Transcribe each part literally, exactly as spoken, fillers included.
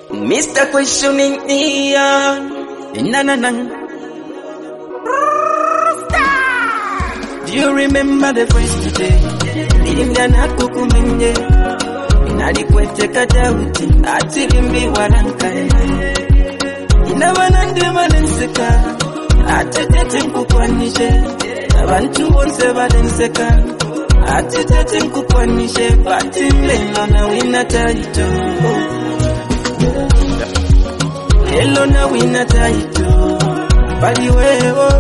Mister Questioning Ian. Na na na. Do you remember the first day? Nilingana kukumenye. Nalikwete kadauti. Atilimbi walankare. Inawanande malenseka. Atitete nkukwanishe. Abantu bonse balenseka. Atitete nkukwanishe. Batimlelo na wina taito. Lelo na wina taito. Bali wewo.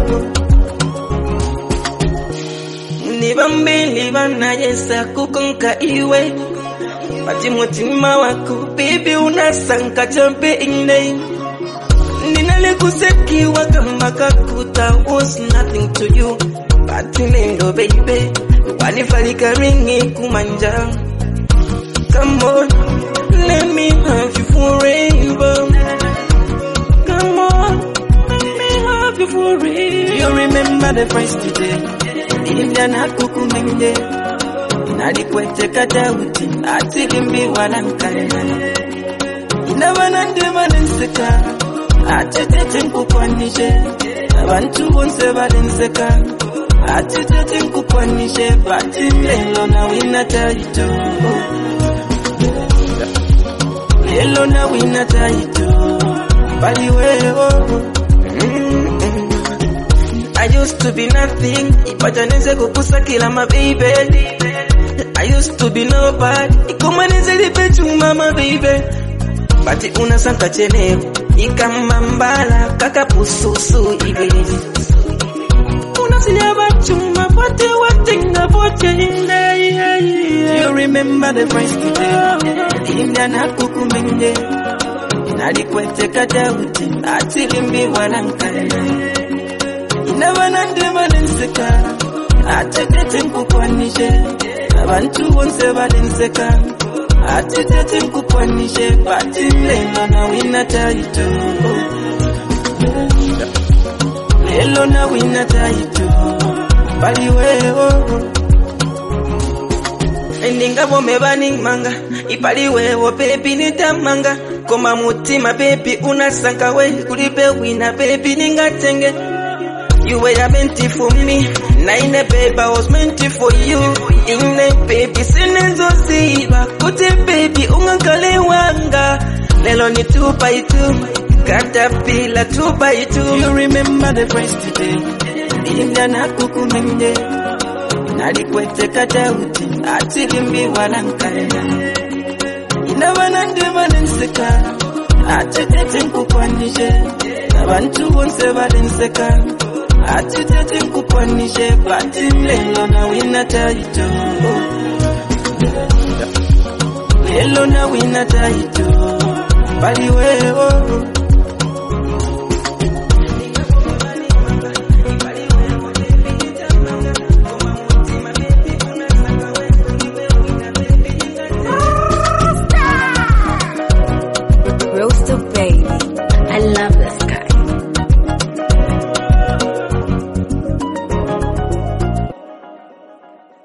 Nibambe libana yesa kukonka iwe. Bati mutima wako baby unasanka champe ine. Ninale kuseki wakamba kakuta was nothing to you. Bati nendo baby wanifalika ringi kumanja. Come on, let me have you forever. Come on, let me have you forever. You remember the first day? Nilingana kukumenye. Nalikwete kadauti. Atilimbi walankare. Inawanande malenseka. Atitete nkukwanishe. Abantu bonse balenseka. Atitete nkukwanishe. Batimlelo na wina taito. Lelo na wina taito. Bali wewo. I used to be nothing, ipajaneze kukusa kila my baby. I used to be nobody, ikumaneze lipe chuma my baby. Bati unasanka cheneo, ikamambala kaka pususu ibili. Unasilia bachuma, bati watinga boche inde. You remember the first day, Indiana kukumenye. Nalikwete kadauti, atilimbi walankare. Inawanande malenseka. Atitete nkukwanishe. Abantu bonse balenseka. Atitete nkukwanishe. Batimlelo na wina taito. Lelo na wina taito. Bali wewo. Endinga bome bani manga. Ipali wewo baby nitamanga. Koma mutima baby unasanka we. Kulipe wina baby ningatenge. You were meant for me. Nine baby, I was meant for you. In a baby, sinenzo ziba. Kote baby, ungangale wanga. Lelo ni two by two. Caterpillar two by two. You remember the first day? Nilingana kukumenye. Nalikwete kadauti. Atilimbi walankare. Inawanande malenseka. Atitete nkukwanishe. Abantu bonse balenseka. Atitete nkukwanishe. Batimlelo na wina taito. Lelo na wina taito. Bali wewo.